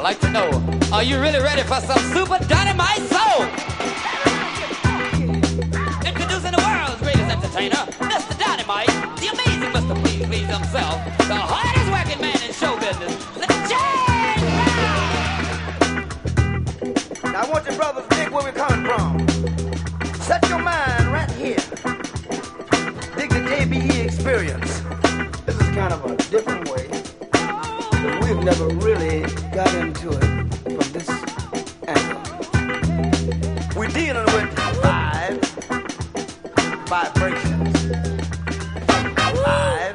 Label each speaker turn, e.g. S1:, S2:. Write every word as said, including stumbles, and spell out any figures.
S1: like to know, are you really ready for some super dynamite soul? Introducing the world's greatest entertainer, Mister Dynamite, the amazing Mister Please Please himself, the hardest working man in show business, the James Brown!
S2: Now I want you brothers to dig where we're coming from. Set your mind right here. Dig the J B E experience. This is kind of a different way. But we've never really got into it from this angle. We're dealing with five vibrations. Five